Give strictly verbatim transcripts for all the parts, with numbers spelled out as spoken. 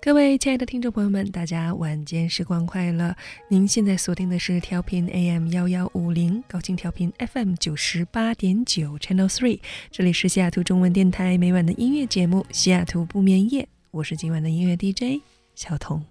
各位亲爱的听众朋友们，大家晚间时光快乐。您现在锁定的是调频 A M 一一五零，高清调频 F M 九十八点九 Channel 三，这里是西雅图中文电台每晚的音乐节目西雅图不眠夜，我是今晚的音乐 D J 小彤。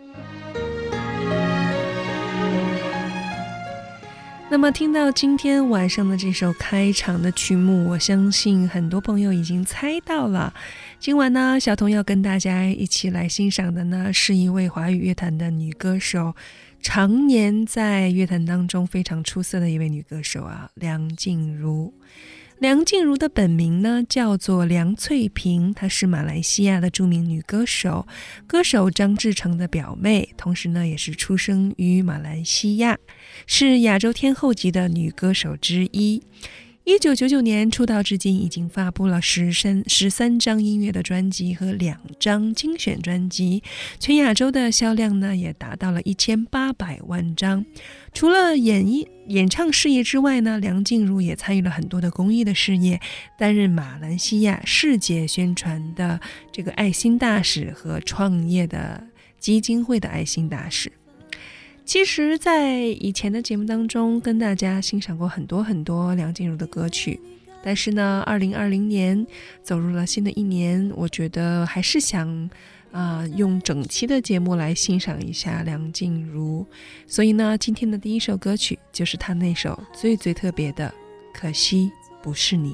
那么听到今天晚上的这首开场的曲目，我相信很多朋友已经猜到了。今晚呢，小彤要跟大家一起来欣赏的呢，是一位华语乐坛的女歌手，常年在乐坛当中非常出色的一位女歌手啊，梁静茹。梁静茹的本名呢叫做梁翠萍，她是马来西亚的著名女歌手，歌手张志成的表妹，同时呢也是出生于马来西亚，是亚洲天后级的女歌手之一。一九九九年出道至今，已经发布了十三十三张音乐的专辑和两张精选专辑，全亚洲的销量呢也达到了一千八百万张。除了演艺演唱事业之外呢，梁静茹也参与了很多的公益的事业，担任马来西亚世界宣传的这个爱心大使和创业的基金会的爱心大使。其实在以前的节目当中跟大家欣赏过很多很多梁静茹的歌曲，但是呢二零二零年走入了新的一年，我觉得还是想呃、用整期的节目来欣赏一下梁静茹，所以呢今天的第一首歌曲就是她那首最最特别的可惜不是你。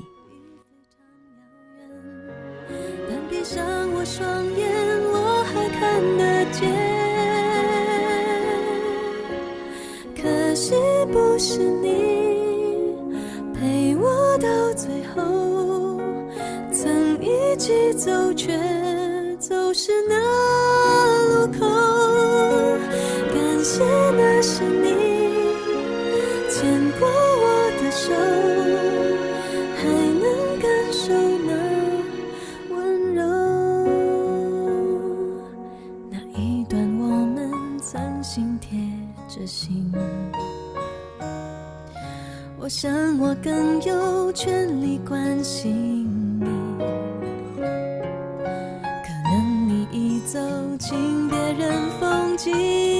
但闭上我双眼我还看得见，可惜不是你陪我到最后，曾一起走却走失那路口，感谢那是你牵过我的手，还能感受那温柔，那一段我们曾心贴着心，我想我更有权利关心你，可能你已走进别人风景，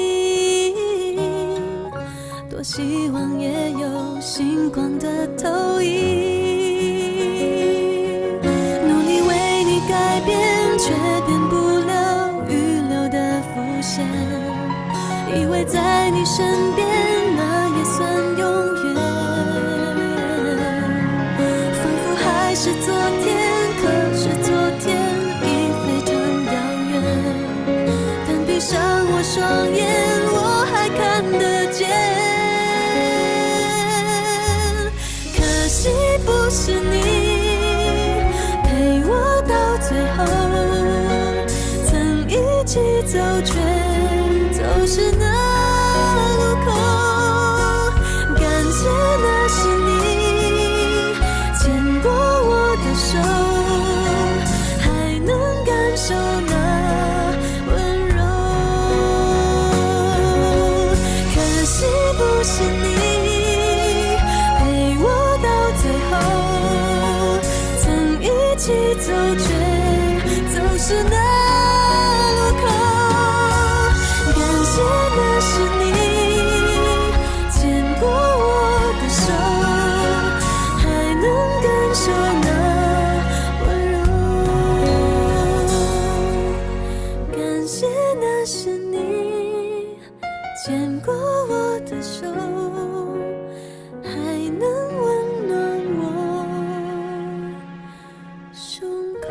多希望也有星光的投影，努力为你改变却变不了预留的伏线，以为在你身边那也算永远，仿佛还是昨天，可是昨天已非常遥远，但闭上我双眼我还看得见，可惜不是你陪我到最后，曾一起走却走失那路口，感谢那是你牵过我的手，还能感受那温柔，可惜不是你陪我到最后，曾一起走却走失那路口，感谢那是你牵过我的手，还能感受那温柔，感谢那是你牵过我的手，还能温暖我胸口。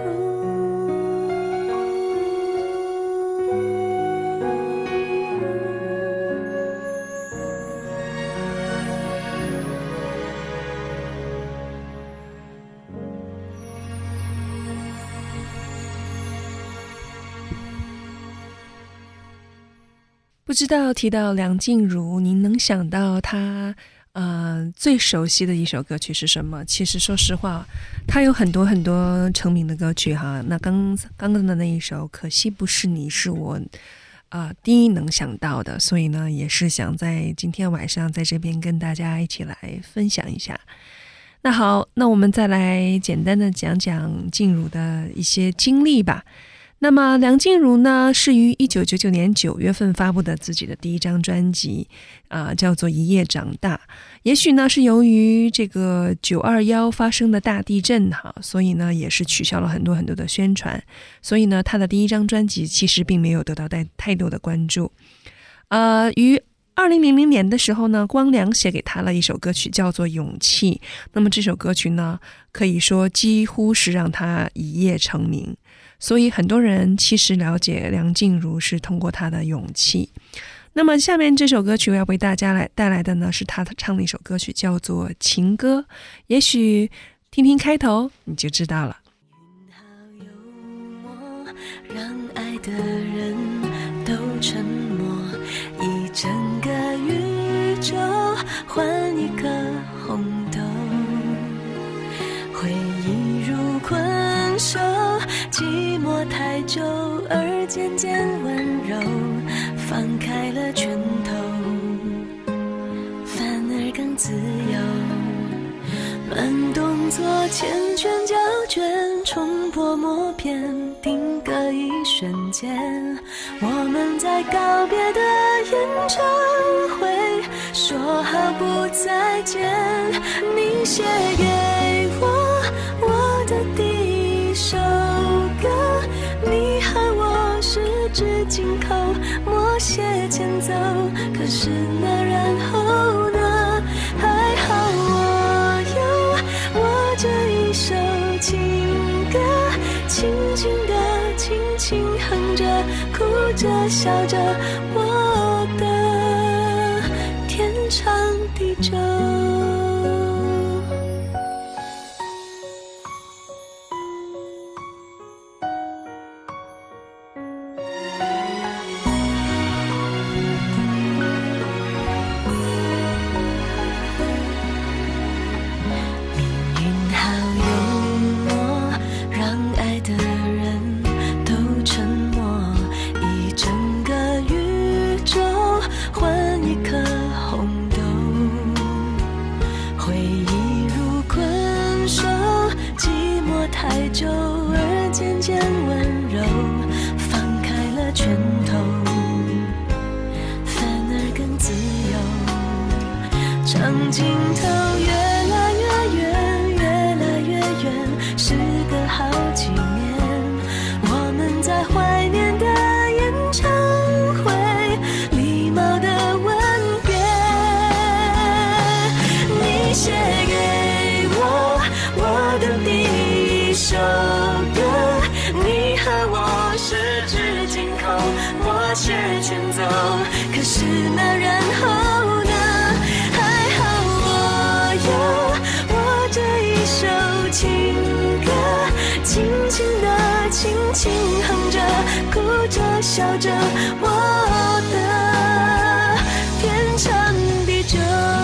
不知道提到梁静茹，您能想到她呃最熟悉的一首歌曲是什么？其实说实话，她有很多很多成名的歌曲哈。那刚刚刚的那一首《可惜不是你》是我呃第一能想到的，所以呢，也是想在今天晚上在这边跟大家一起来分享一下。那好，那我们再来简单的讲讲静茹的一些经历吧。 那么梁静茹呢，是于一九九九年九月份发布的自己的第一张专辑，啊、呃，叫做《一夜长大》。也许呢是由于这个九二一发生的大地震哈，所以呢也是取消了很多很多的宣传，所以呢他的第一张专辑其实并没有得到太太多的关注。呃，于二零零零年的时候呢，光良写给他了一首歌曲叫做《勇气》，那么这首歌曲呢，可以说几乎是让他一夜成名。所以很多人其实了解梁静茹是通过她的勇气。那么下面这首歌曲我要为大家来带来的呢，是她唱的一首歌曲叫做《情歌》，也许听听开头你就知道了。 云好幽默，让爱的人都沉默，一整个宇宙换一颗红豆，回忆如困兽，寂寞太久而渐渐温柔，放开了拳头反而更自由，慢动作缱绻胶卷，重播默片，定格一瞬间，我们在告别的演唱会说好不再见，你写给我我的第一首歌，你和我十指紧扣，默写前奏，可是那然后呢？还好我有我这一首情歌，轻轻地轻轻哼着，哭着笑着，我的天长地久。太久而渐渐温柔，放开了拳头反而更自由，长镜头越来越远越来越远，时隔好几年，我们在怀念的演唱会，礼貌的吻别，你写给我我的第一首歌，你和我十指紧扣，默写前奏，可是那然后呢？还好我有我这一首情歌，轻轻地轻轻哼着，哭着笑着，我的天长地久，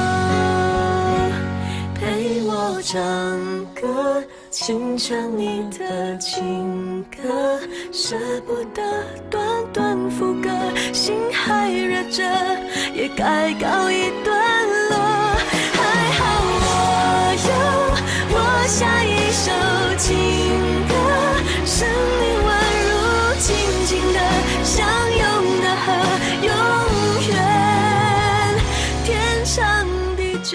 陪我唱歌，欣赏你的情歌，舍不得短短副歌，心还热着，也该告一段落。还好我有我下一首情歌，生命宛如静静的相拥的河，永远天长地久。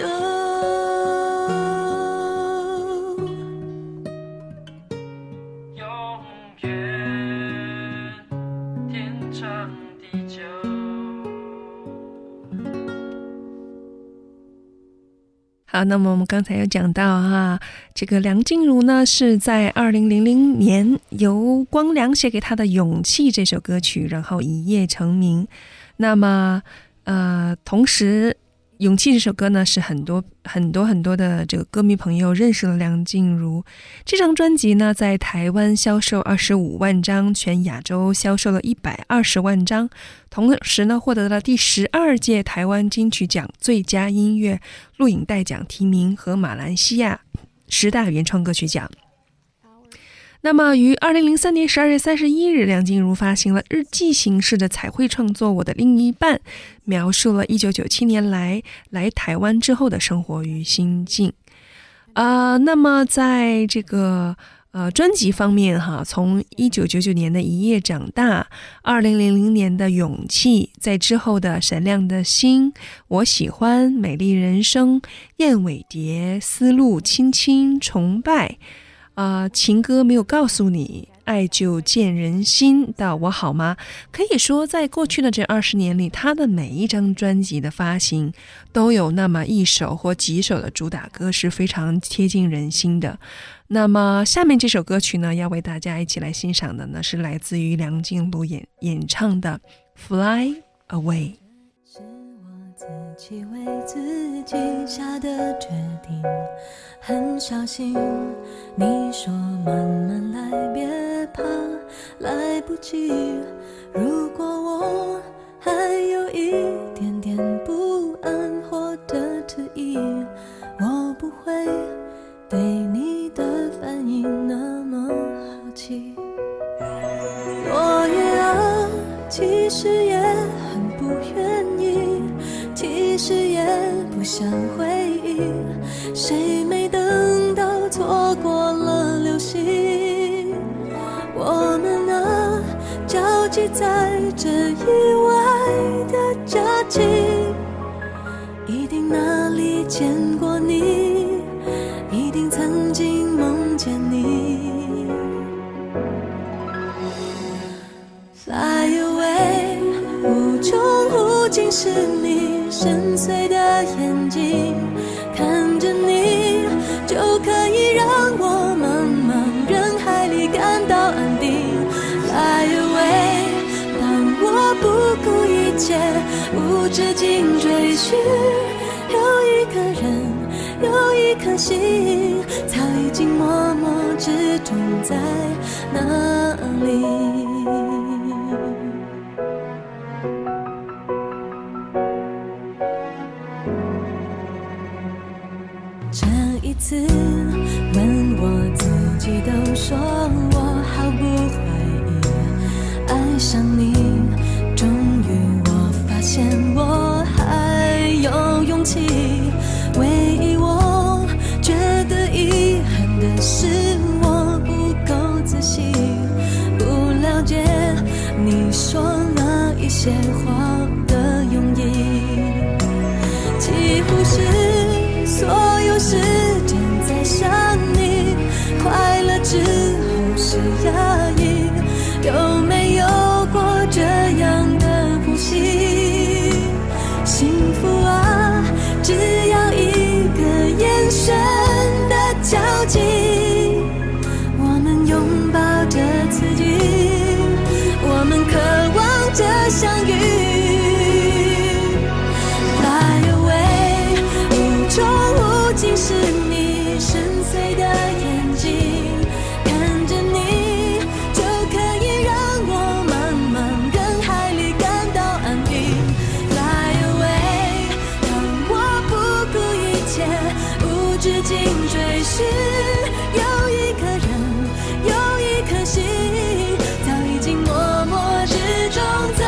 好，那么我们刚才有讲到哈，这个梁静茹呢是在二零零零年由光良写给她的《勇气》这首歌曲，然后一夜成名。那么呃，同时《勇气》这首歌呢是很多很多很多的这个歌迷朋友认识了梁静茹。这张专辑呢在台湾销售二十五万张，全亚洲销售了一百二十万张，同时呢获得了第十二届台湾金曲奖最佳音乐录影带奖提名和马来西亚十大原创歌曲奖。那么于二零零三年十二月三十一日，梁静茹发行了日记形式的彩绘创作《我的另一半》，描述了一九九七年来来台湾之后的生活与心境。呃，那么在这个呃，专辑方面哈，从一九九九年的一夜长大，二零零零年的勇气，在之后的闪亮的心，我喜欢，美丽人生，燕尾蝶，丝路轻轻，崇拜，呃，情歌没有告诉你，爱就见人心，到我好吗？可以说在过去的这二十年里，他的每一张专辑的发行都有那么一首或几首的主打歌是非常贴近人心的。那么下面这首歌曲呢，要为大家一起来欣赏的呢，是来自于梁静茹演演唱的 Fly Away。 是我自己为自己下的决定，很小心，你说慢慢来，别怕来不及，如果我还有一点点不安或者迟疑，我不会对你的反应那么好奇。落叶啊，其实也很不愿意，其实也不想回忆，谁没等到错过了流星？我们啊，交集在这意外的假期，一定哪里见过你，一定曾经梦见你。 Fly away， 无穷无尽是你深邃的眼睛，看着你就可以让我茫茫人海里感到安定。Fly away， 当我不顾一切无止境追寻，有一个人，有一颗心，早已经默默之中在那里。这一次问我自己，都说我毫不怀疑爱上你，终于我发现我还有勇气。唯一我觉得遗憾的是，我不够仔细，不了解你说那一些话的用意，几乎是所有时间在想你，快乐之后是压抑，有没有过这样的呼吸？幸福啊，只要一个眼神的交集，我们拥抱着自己，我们渴望着相遇。竟是你深邃的眼睛，看着你就可以让我茫茫人海里感到安定。Fly away， 当我不顾一切无止境追寻，有一个人，有一颗心，早已经默默之中在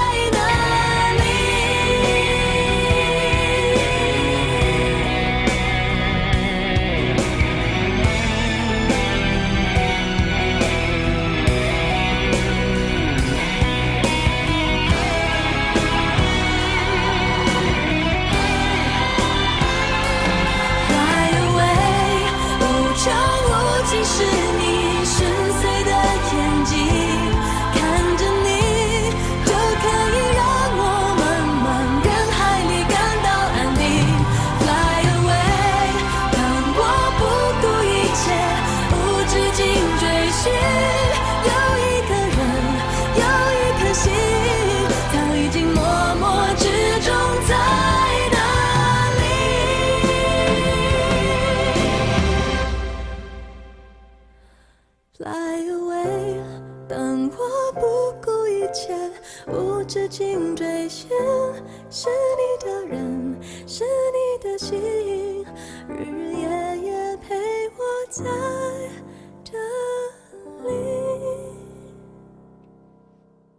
无止境追寻，是你的人，是你的心，日日夜夜陪我在这里。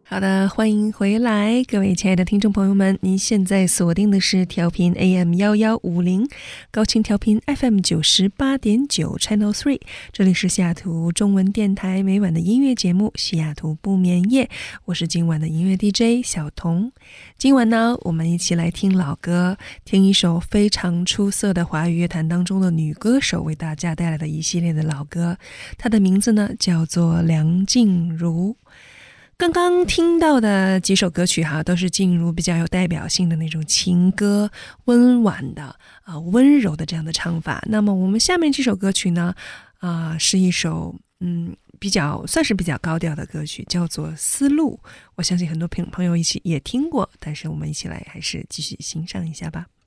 好的，欢迎回来，各位亲爱的听众朋友们，您现在锁定的是调频 A M 一一五零，高清调频 F M 九十八点九 Channel 三，这里是西雅图中文电台每晚的音乐节目《西雅图不眠夜》，我是今晚的音乐 D J 小童。今晚呢，我们一起来听老歌，听一首非常出色的华语乐坛当中的女歌手为大家带来的一系列的老歌，她的名字呢叫做梁静茹。刚刚听到的几首歌曲哈，都是静茹比较有代表性的那种情歌，温婉的啊、呃，温柔的这样的唱法。那么我们下面这首歌曲呢，啊、呃，是一首嗯比较算是比较高调的歌曲，叫做《丝路》。我相信很多朋友一起也听过，但是我们一起来还是继续欣赏一下吧。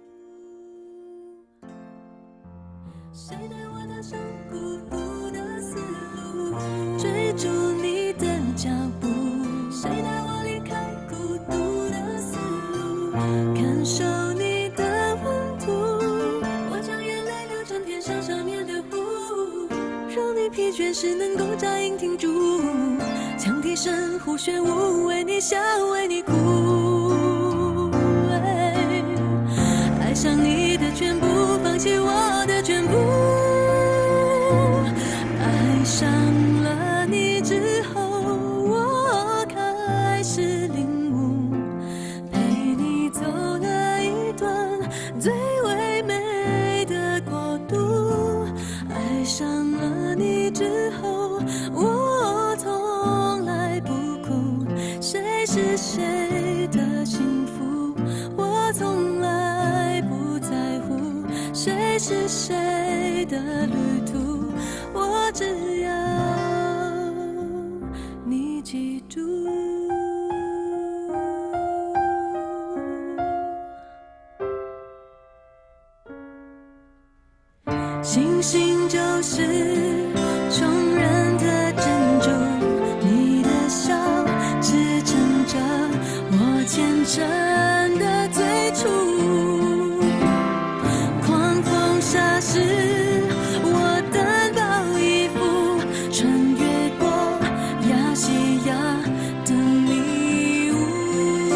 谁带我踏上孤独的丝路，追逐你的脚步，谁带我离开孤独的丝路，感受你的温度，我将眼泪流成天上上面的湖，让你疲倦时能够扎营停住，羌笛声呼旋舞，为你笑为你哭，爱上你的全部，放弃我的全部，爱上了你之后，我开始领悟，陪你走了一段最唯美的国度，爱上了你之后，我从来不哭，谁是谁的幸福，我从来不在乎，谁是谁的旅途，我只要你记住。星星就是众人的珍珠，你的笑支撑着我虔诚的最初，狂风沙时我单薄衣服，穿越过亚细亚的迷雾，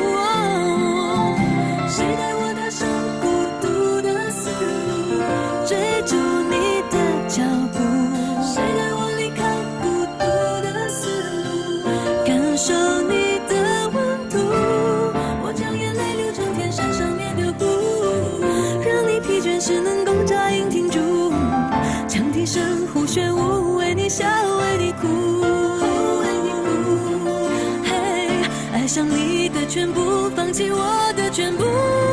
谁带我踏上孤独的丝路，追逐你的脚步，谁带我离开孤独的丝路，感受你的温度，我将眼泪流成天山上面的湖，让你疲倦时能够扎营停住，羌笛声呼旋舞，为你笑为你哭，为你哭，嘿，爱上你的全部，放弃我的全部，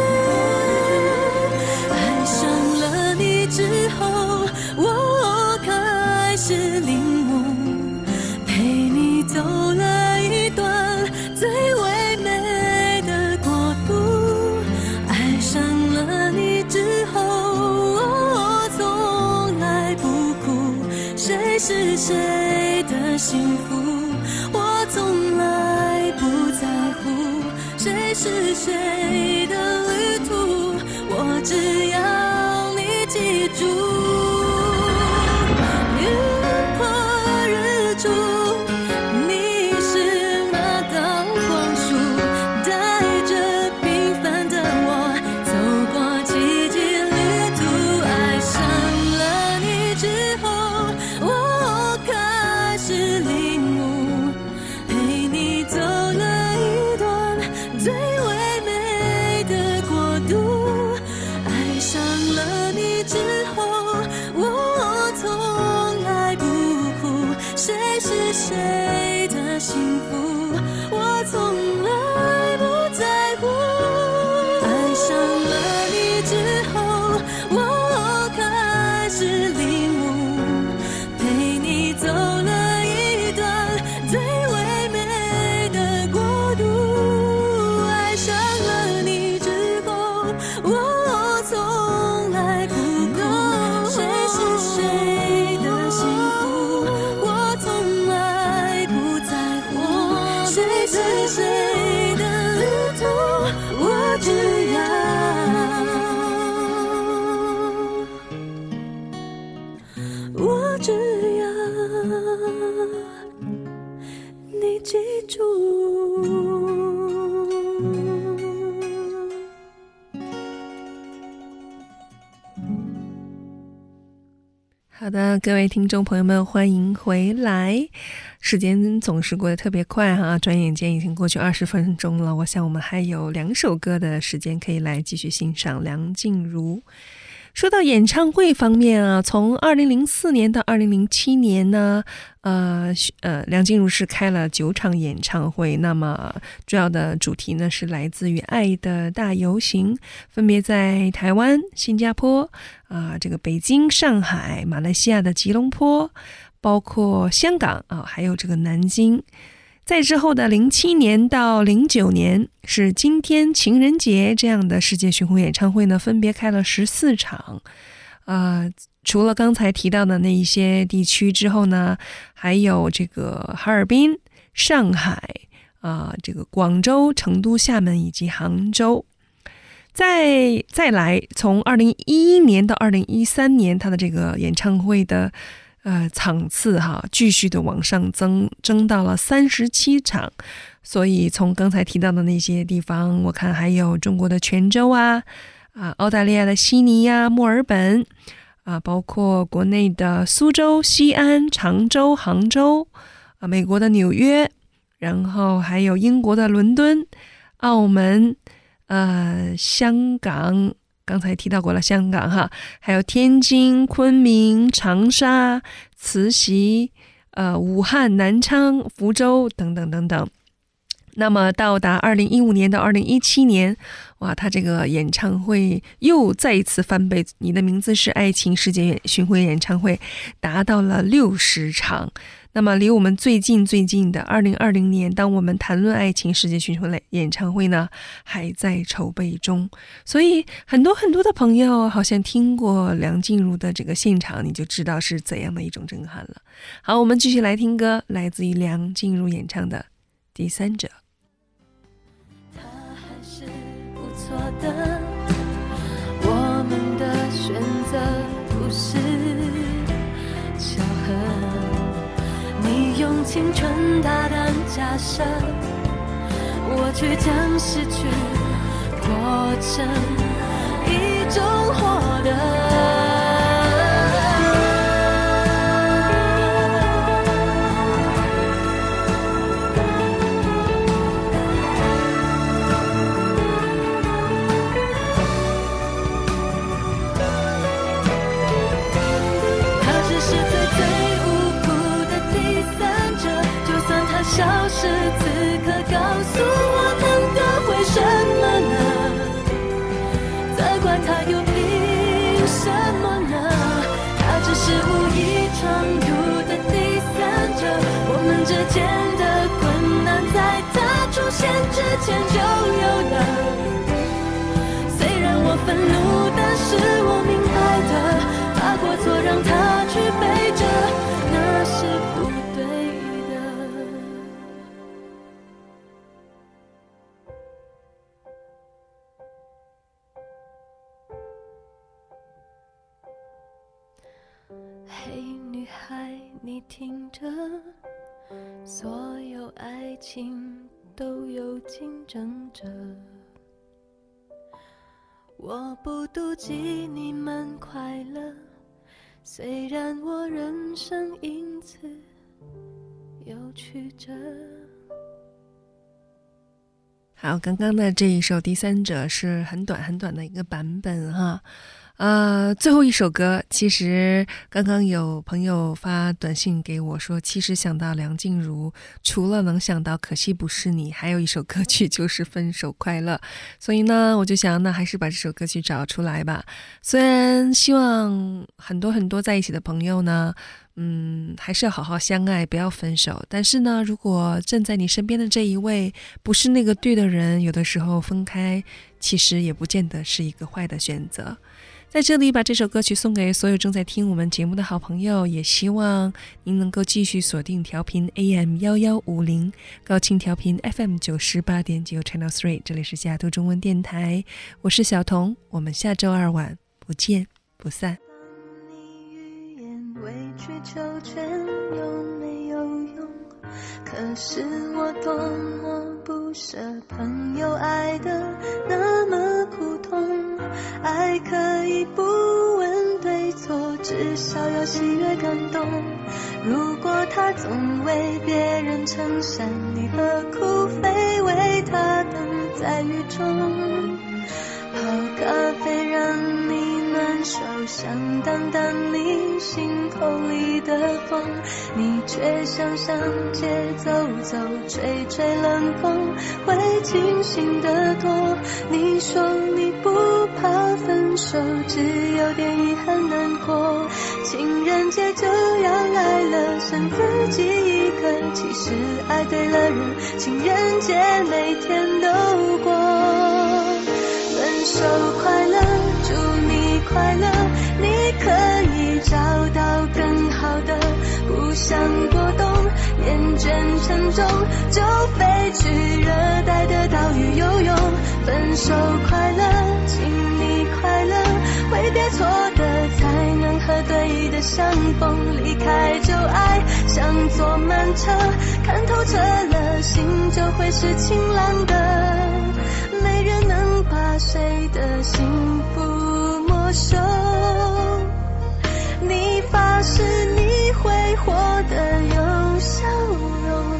爱上了你之后，我开始领悟，陪你走了一段最唯美的国度，爱上了你之后，我从来不哭，谁是谁的幸福，我从来不在乎，谁是谁的旅途，我只要你记住。雨过日出，你是那道光束，带着平凡的我走过奇迹旅途，爱上了你之后，我开始领悟，陪你走了一段最唯美的国度，爱上了你之后，我从来不哭，谁是谁的幸福，我从来不在乎，爱上了你之后，我开始领悟，陪你走了一段最唯美的国度，爱上了你之后，我从来不哭，谁是谁的幸福，我从来不在乎，谁是谁的旅途，我只要我只要你记住。 好的，各位听众朋友们，欢迎回来。时间总是过得特别快哈，转眼间已经过去二十分钟了。我想我们还有两首歌的时间可以来继续欣赏梁静茹。说到演唱会方面啊，从二零零四年到二零零七年呢，呃呃，梁静茹是开了九场演唱会。那么主要的主题呢是来自于爱的大游行，分别在台湾、新加坡、啊、呃、这个北京、上海、马来西亚的吉隆坡，包括香港啊、呃，还有这个南京。在之后的零七年到零九年是今天情人节这样的世界巡回演唱会呢，分别开了十四场。呃，除了刚才提到的那一些地区之后呢，还有这个哈尔滨、上海、啊、呃、这个广州、成都、厦门以及杭州。再再来，从二零一一年到二零一三年，他的这个演唱会的呃，场次哈，继续的往上增，增到了三十七场。所以从刚才提到的那些地方，我看还有中国的泉州啊，啊，澳大利亚的悉尼呀、墨尔本啊，包括国内的苏州、西安、常州、杭州啊，美国的纽约，然后还有英国的伦敦、澳门、呃，香港。刚才提到过了香港哈，还有天津、昆明、长沙、慈溪、呃武汉、南昌、福州等等等等。那么到达二零一五年到二零一七年，哇，他这个演唱会又再一次翻倍，你的名字是爱情世界巡回演唱会达到了六十场。那么离我们最近最近的二零二零年，当我们谈论爱情世界巡回演唱会呢，还在筹备中。所以很多很多的朋友好像听过梁静茹的这个现场，你就知道是怎样的一种震撼了。好，我们继续来听歌，来自于梁静茹演唱的《第三者》。 他还是不错的，我们的选择不是巧合。你用青春大胆假设，我却将失去过成一种获得。消失此刻告诉我能得回什么呢？责怪他又凭什么呢？他只是无意闯入的第三者，我们之间的困难在他出现之前就有了。虽然我愤怒，但是我明白的，他过错让他去背着，那是不对的。嘿，女孩，你听着，所有爱情都有竞争者。我不妒忌你们快乐，虽然我人生因此有曲折。 好，刚刚的这一首《第三者》是很短很短的一个版本哈。呃，最后一首歌，其实刚刚有朋友发短信给我说，其实想到梁静茹，除了能想到可惜不是你，还有一首歌曲就是分手快乐。所以呢，我就想那还是把这首歌曲找出来吧。虽然希望很多很多在一起的朋友呢，嗯，还是要好好相爱，不要分手。但是呢，如果站在你身边的这一位不是那个对的人，有的时候分开其实也不见得是一个坏的选择。在这里把这首歌曲送给所有正在听我们节目的好朋友，也希望您能够继续锁定调频 A M 一一五零， 高清调频 F M 九十八点九 Channel 三， 这里是西雅图中文电台，我是小彤，我们下周二晚不见不散。 当你语言委曲求全有没有用？ 可是我多么不舍朋友爱的那么苦痛，爱可以不问对错，至少要喜悦感动。如果他总为别人撑伞，你何苦非为他等在雨中？泡咖啡让你暖手，想挡挡你心口里的风，你却想上街走走，吹吹冷风，会清醒得多。你说你不怕分手，只有点遗憾难过。情人节就要来了，剩自己一个，其实爱对了人，情人节每天都过。分手快乐，祝你快乐，你可以找到更好的，不想过冬，厌倦沉重，就飞去热带的岛屿游泳。分手快乐，请你快乐，挥别错的才能和对的相逢，离开旧爱像坐慢车，看透彻了，心就会是晴朗的。没人能把谁的幸福没收，你发誓你会活得有笑容。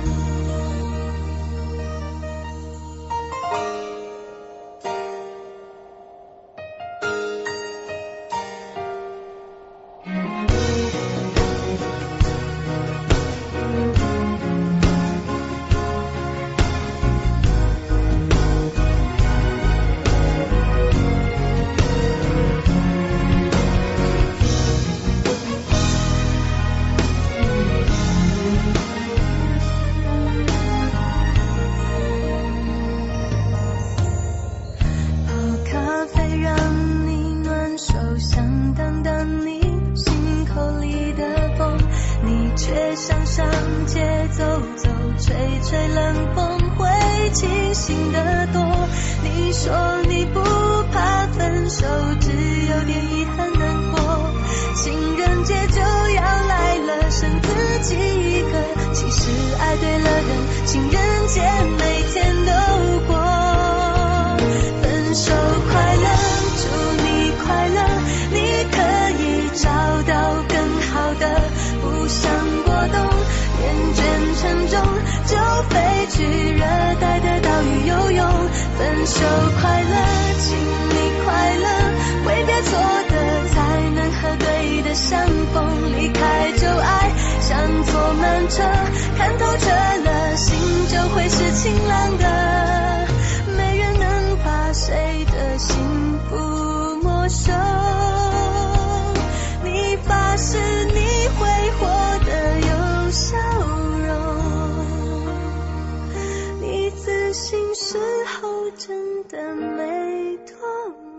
分手快乐，请你快乐，挥别错的才能和对的相逢，离开旧爱像坐慢车，看透彻了，心就会是晴朗的。没人能把谁的幸福没收，你发誓你会活得有笑容，你自信时候真的没多